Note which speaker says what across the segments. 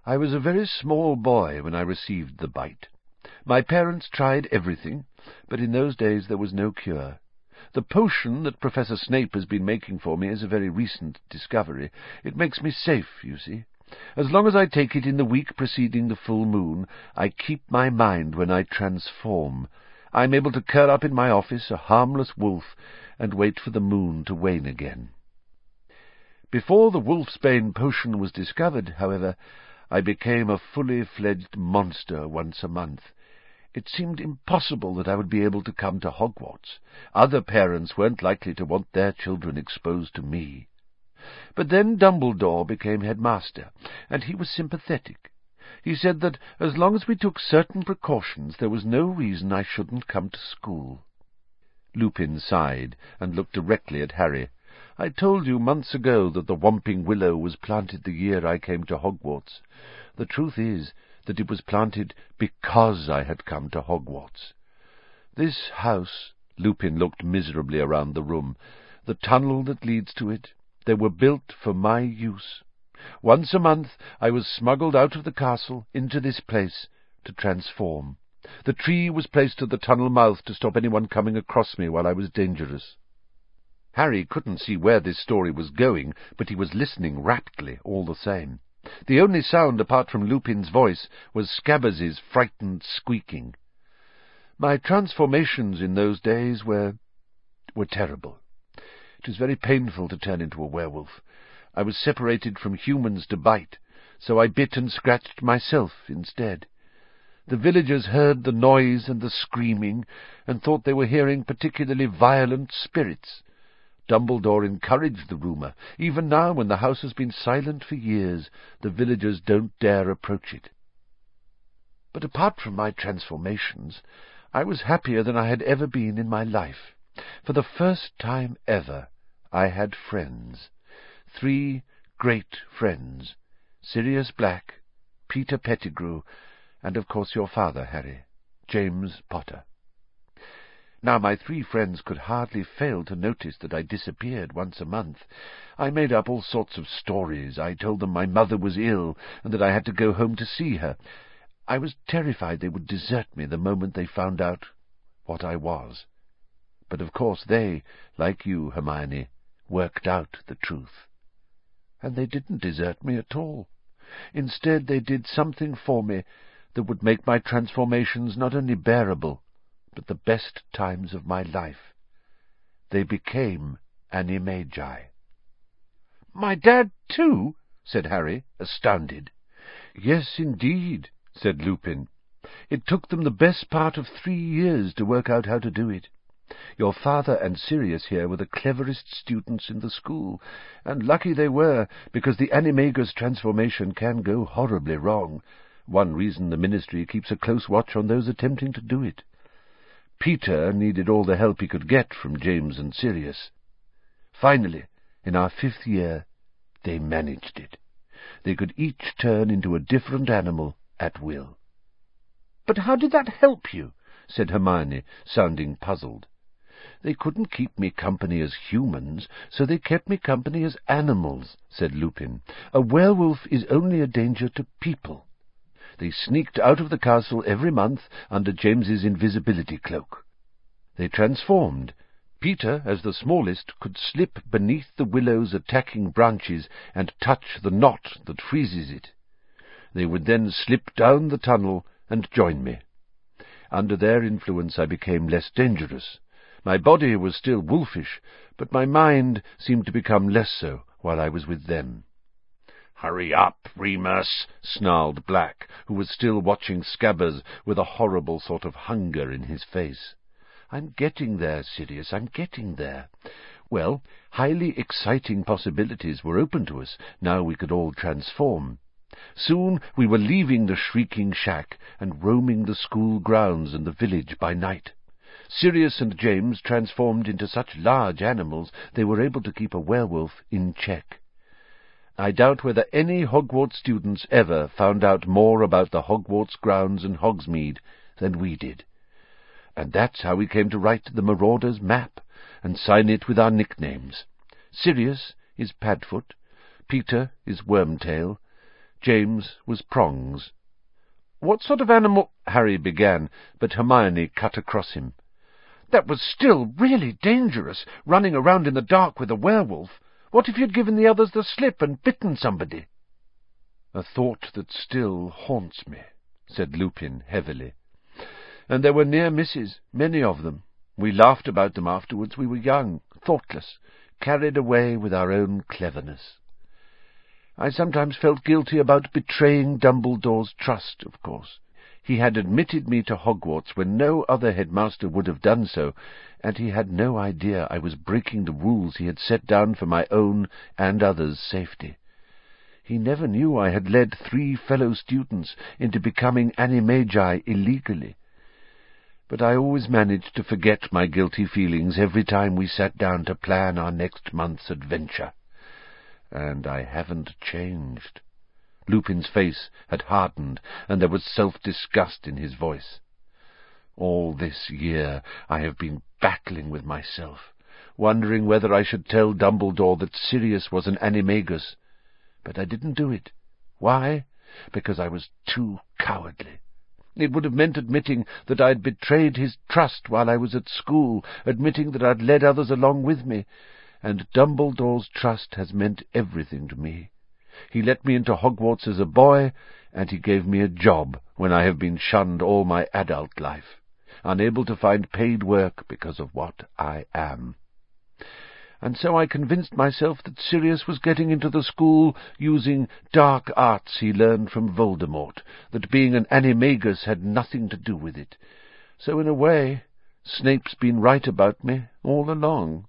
Speaker 1: I was a very small boy when I received the bite. My parents tried everything, but in those days there was no cure. The potion that Professor Snape has been making for me is a very recent discovery. It makes me safe, you see. As long as I take it in the week preceding the full moon, I keep my mind when I transform. I am able to curl up in my office, a harmless wolf, and wait for the moon to wane again. Before the wolfsbane potion was discovered, however, I became a fully-fledged monster once a month. It seemed impossible that I would be able to come to Hogwarts. Other parents weren't likely to want their children exposed to me. But then Dumbledore became headmaster, and he was sympathetic. He said that as long as we took certain precautions, there was no reason I shouldn't come to school. Lupin sighed and looked directly at Harry. I told you months ago that the Whomping Willow was planted the year I came to Hogwarts. The truth is that it was planted because I had come to Hogwarts. This house— Lupin looked miserably around the room— the tunnel that leads to it, they were built for my use. Once a month I was smuggled out of the castle into this place to transform. The tree was placed at the tunnel mouth to stop anyone coming across me while I was dangerous. Harry couldn't see where this story was going, but he was listening raptly all the same. The only sound apart from Lupin's voice was Scabbers' frightened squeaking. My transformations in those days were terrible. It was very painful to turn into a werewolf. I was separated from humans to bite, so I bit and scratched myself instead. The villagers heard the noise and the screaming, and thought they were hearing particularly violent spirits. Dumbledore encouraged the rumour. Even now, when the house has been silent for years, the villagers don't dare approach it. But apart from my transformations, I was happier than I had ever been in my life. For the first time ever, I had friends. 3 great friends: Sirius Black, Peter Pettigrew, and of course your father, Harry, James Potter. Now my 3 friends could hardly fail to notice that I disappeared once a month. I made up all sorts of stories. I told them my mother was ill, and that I had to go home to see her. I was terrified they would desert me the moment they found out what I was. But of course they, like you, Hermione, worked out the truth. And they didn't desert me at all. Instead, they did something for me that would make my transformations not only bearable, but the best times of my life. They became Animagi. "My dad, too?" said Harry, astounded. "Yes, indeed," said Lupin. "It took them the best part of 3 years to work out how to do it. Your father and Sirius here were the cleverest students in the school, and lucky they were, because the Animagus transformation can go horribly wrong. One reason the Ministry keeps a close watch on those attempting to do it. Peter needed all the help he could get from James and Sirius. Finally, in our 5th year, they managed it. They could each turn into a different animal at will." "But how did that help you?" said Hermione, sounding puzzled. "They couldn't keep me company as humans, so they kept me company as animals," said Lupin. "A werewolf is only a danger to people. They sneaked out of the castle every month under James's invisibility cloak. They transformed. Peter, as the smallest, could slip beneath the willow's attacking branches and touch the knot that freezes it. They would then slip down the tunnel and join me. Under their influence I became less dangerous. My body was still wolfish, but my mind seemed to become less so while I was with them." "Hurry up, Remus," snarled Black, who was still watching Scabbers with a horrible sort of hunger in his face. "I'm getting there, Sirius, I'm getting there. Well, highly exciting possibilities were open to us, now we could all transform. Soon we were leaving the shrieking shack and roaming the school grounds and the village by night. Sirius and James transformed into such large animals they were able to keep a werewolf in check. I doubt whether any Hogwarts students ever found out more about the Hogwarts grounds and Hogsmeade than we did. And that's how we came to write the Marauders' map and sign it with our nicknames. Sirius is Padfoot, Peter is Wormtail, James was Prongs. "What sort of animal—" Harry began, but Hermione cut across him. "That was still really dangerous, running around in the dark with a werewolf. What if you'd given the others the slip and bitten somebody?" "A thought that still haunts me," said Lupin heavily. "And there were near misses, many of them. We laughed about them afterwards. We were young, thoughtless, carried away with our own cleverness. I sometimes felt guilty about betraying Dumbledore's trust, of course. He had admitted me to Hogwarts when no other headmaster would have done so, and he had no idea I was breaking the rules he had set down for my own and others' safety. He never knew I had led 3 fellow students into becoming animagi illegally. But I always managed to forget my guilty feelings every time we sat down to plan our next month's adventure. And I haven't changed." Lupin's face had hardened, and there was self-disgust in his voice. "All this year I have been battling with myself, wondering whether I should tell Dumbledore that Sirius was an animagus. But I didn't do it. Why? Because I was too cowardly. It would have meant admitting that I'd betrayed his trust while I was at school, admitting that I'd led others along with me. And Dumbledore's trust has meant everything to me. He let me into Hogwarts as a boy, and he gave me a job when I have been shunned all my adult life, unable to find paid work because of what I am. And so I convinced myself that Sirius was getting into the school using dark arts he learned from Voldemort, that being an animagus had nothing to do with it. So in a way, Snape's been right about me all along."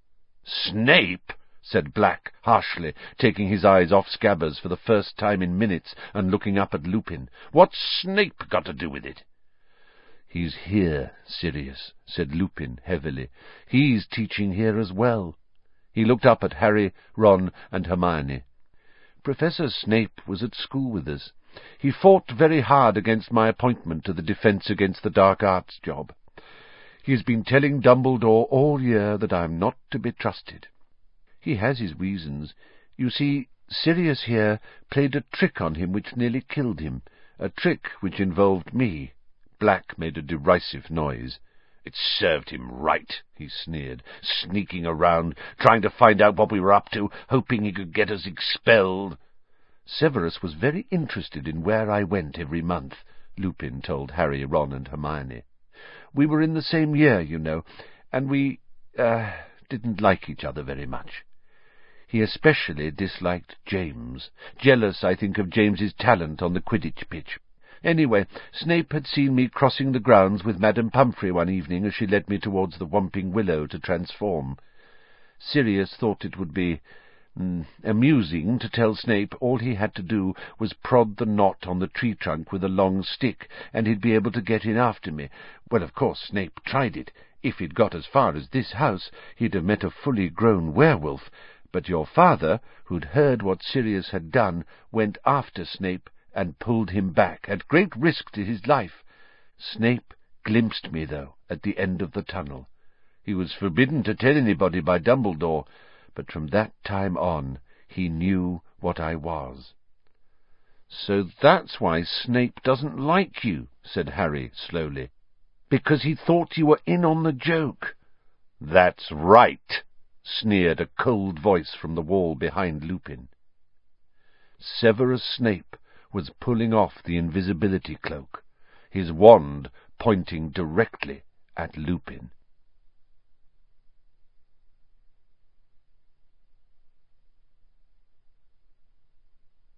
Speaker 1: "Snape?" said Black harshly, taking his eyes off Scabbers for the first time in minutes and looking up at Lupin. "What's Snape got to do with it?" "He's here, Sirius," said Lupin heavily. "He's teaching here as well." He looked up at Harry, Ron, and Hermione. "Professor Snape was at school with us. He fought very hard against my appointment to the Defence Against the Dark Arts job. He has been telling Dumbledore all year that I am not to be trusted. He has his reasons. You see, Sirius here played a trick on him which nearly killed him, a trick which involved me." Black made a derisive noise. "It served him right," he sneered, "sneaking around, trying to find out what we were up to, hoping he could get us expelled." "Severus was very interested in where I went every month," Lupin told Harry, Ron, and Hermione. "We were in the same year, you know, and we didn't like each other very much. He especially disliked James, jealous, I think, of James's talent on the Quidditch pitch. Anyway, Snape had seen me crossing the grounds with Madame Pumphrey one evening as she led me towards the Whomping Willow to transform. Sirius thought it would be amusing to tell Snape all he had to do was prod the knot on the tree trunk with a long stick, and he'd be able to get in after me. Well, of course, Snape tried it. If he'd got as far as this house, he'd have met a fully grown werewolf. But your father, who'd heard what Sirius had done, went after Snape and pulled him back, at great risk to his life. Snape glimpsed me, though, at the end of the tunnel. He was forbidden to tell anybody by Dumbledore, but from that time on he knew what I was." "So that's why Snape doesn't like you," said Harry slowly. "Because he thought you were in on the joke." "That's right," sneered a cold voice from the wall behind Lupin. Severus Snape was pulling off the invisibility cloak, his wand pointing directly at Lupin.